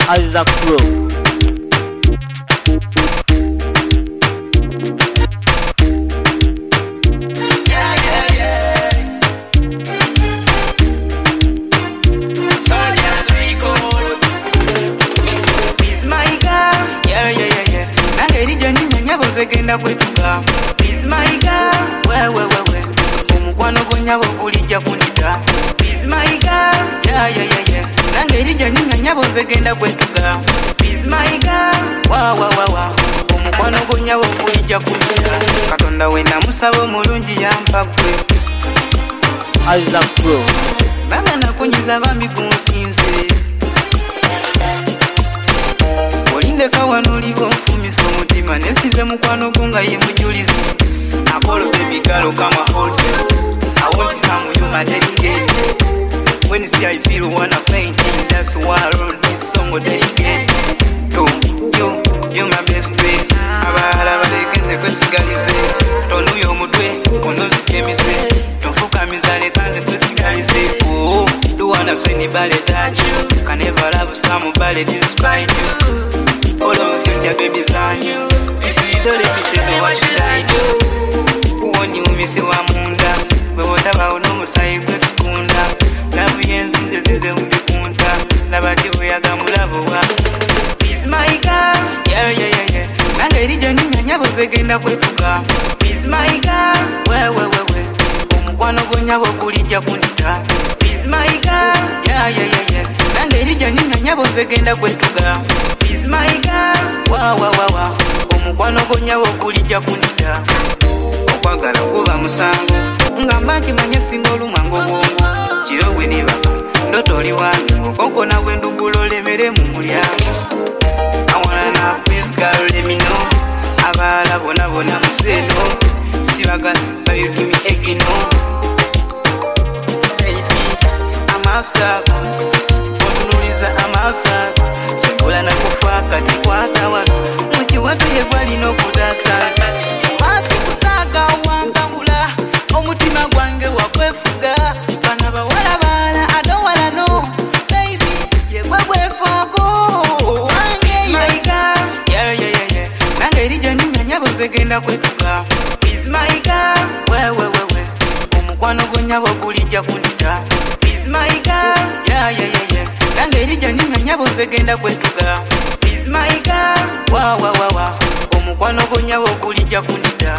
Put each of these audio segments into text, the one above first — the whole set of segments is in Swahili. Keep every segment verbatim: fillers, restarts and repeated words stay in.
Isaac Pro. Genda kwetuka Is my girl wewe wewe omukwano gonyabo kulijja kunita Is my girl yeah yeah yeah yeah nange erija nyinga nyabo zegenda kwetuka Is my girl wa wa wa wa omukwano gonyabo kulijja kunita Katonda wena musabo mulungi yampa kwe Isaac Pro banga nakunyiza bambi kunsinze olinde kawanulibwa nfumisa omutima nesize mukwano gonga ye mujulizi Apollo baby girl kama hotel I want to come you my dedicated when you see I feel wanna paint it that's why I wrote this song dedicated to you you my best friend abala balekeze kwesigalize tonuyo mutwe onozijemise tofuka mizale kanze kwesigalize oh do wanna say ni bale touch you can never love some bale despite you all of future babies on you if you don't let me tell me what should I do uwoni umisi wa munda bwe wotaba unomusayi kwesikunda labu yenzinze zinze mbikunta labati uyaga mulabo wa Is my girl yeah yeah yeah yeah nange erija nyinga nyabo zegenda kwetuka Is my girl wewe wewe omukwano gonyabo kulijja kunita Is my girl yeah yeah yeah yeah nange erija nyinga nyabo zegenda kwetuka Is my girl wa wa wa wa omukwano gonyabo kulijja kunita okwagala kuba musango ngamba nkimanye singa olumwango bwongo kiro bwe nibaka ndotoli wange okonkona bwe ndugulo olemere mu mulyango awanana please girl let me know abala bona bona museno sibagala but you give me egino baby amasako otunuliza amasako sikola nakufa kati kwatawa muki watu yegwalina okutasa masi kusaga wangangula omutima gwange wakwefuga bana bawala bala I don't wanna know baby yegwe gwefoko wange my girl yeah yeah yeah yeah nange erija nyinga nyabo zegenda kwetuka Is my girl wewe wewe omukwano gonyabo kulijja kunita Is my girl yeah yeah yeah yeah nange erija nyinga nyabo zegenda kwetuka Is my girl wa wa wa wa omukwano gonyabo kulijja kunita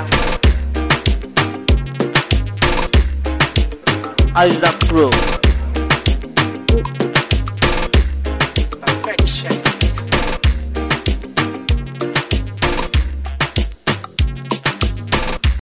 Isaac Pro.